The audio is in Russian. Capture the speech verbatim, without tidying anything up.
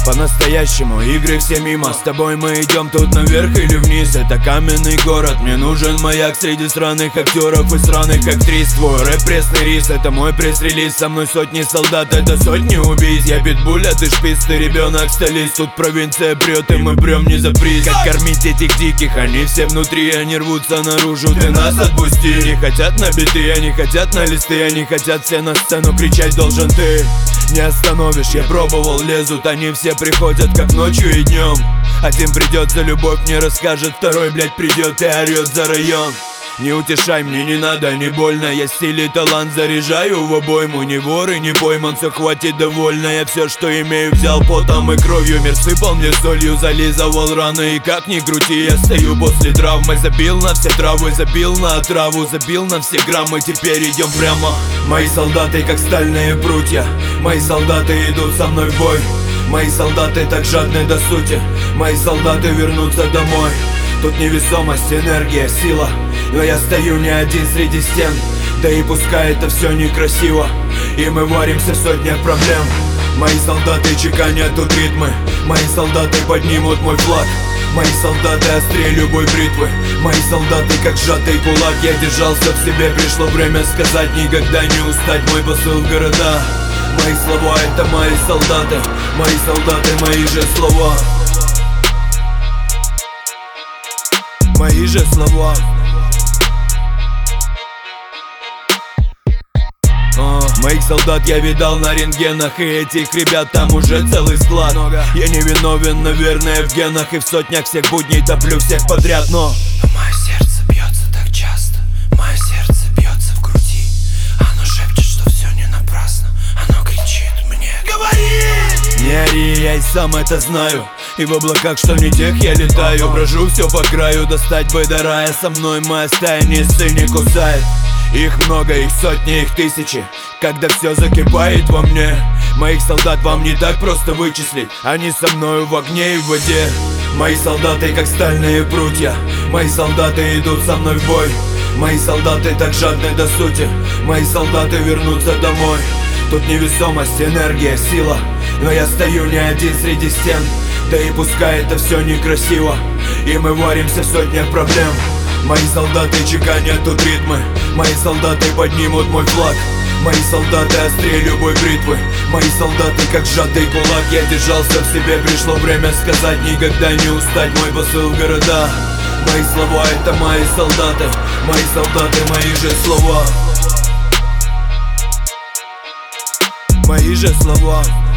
По-настоящему игры все мимо. С тобой мы идем тут наверх или вниз. Это каменный город, мне нужен маяк среди сраных актеров и сраных актрис. Твой рэп пресный рис, это мой пресс-релиз. Со мной сотни солдат, это сотни убийц. Я питбуль, а ты шпиц, ты ребенок столиц. Тут провинция прет, и мы прем не за приз. Как кормить этих диких, они все внутри, они рвутся наружу, ты нас отпусти. Не хотят на биты, они хотят на листы. Они хотят все на сцену, кричать должен ты. Не остановишь, я пробовал, лезут они все, приходят как ночью и днем. Один придет за любовь, мне расскажет, второй, блядь, придет и орет за район. Не утешай, мне не надо, не больно. Я стиль и талант заряжаю в обойму. Не вор и не пойман, все хватит довольно. Я все, что имею, взял потом и кровью. Мир сыпал мне солью, зализывал раны. И как ни крути, я стою после травмы. Забил на все травы, забил на отраву, забил на все граммы, теперь идем прямо. Мои солдаты как стальные прутья, мои солдаты идут со мной в бой. Мои солдаты так жадны до сути, мои солдаты вернутся домой. Тут невесомость, энергия, сила, но я стою не один среди стен. Да и пускай это все некрасиво, и мы варимся в сотнях проблем. Мои солдаты чеканят тут ритмы, мои солдаты поднимут мой флаг. Мои солдаты острее любой бритвы, мои солдаты как сжатый кулак. Я держался в себе, пришло время сказать, никогда не устать мой посыл в города. Мои слова это мои солдаты, мои солдаты, мои же слова. Мои же слова. а, Моих солдат я видал на рентгенах, и этих ребят там уже целый склад. Я не виновен, наверное, в генах, и в сотнях всех будней топлю всех подряд. Но, но мое сердце бьется так часто, мое сердце бьется в груди. Оно шепчет, что все не напрасно, оно кричит мне: говори! Не ори, я и сам это знаю. И в облаках, что не тех, я летаю. Брожу все по краю, достать бы до рая. Со мной моя стая не сы, не кусает. Их много, их сотни, их тысячи. Когда все закипает во мне, моих солдат вам не так просто вычислить. Они со мною в огне и в воде. Мои солдаты как стальные прутья, мои солдаты идут со мной в бой. Мои солдаты так жадны до сути, мои солдаты вернутся домой. Тут невесомость, энергия, сила, но я стою не один среди стен. Да и пускай это все некрасиво, и мы варимся в сотнях проблем. Мои солдаты чеканят тут ритмы, мои солдаты поднимут мой флаг. Мои солдаты острее любой бритвы, мои солдаты как сжатый кулак. Я держался в себе, пришло время сказать, никогда не устать мой посыл в города. Мои слова это мои солдаты, мои солдаты, мои же слова. Мои же слова.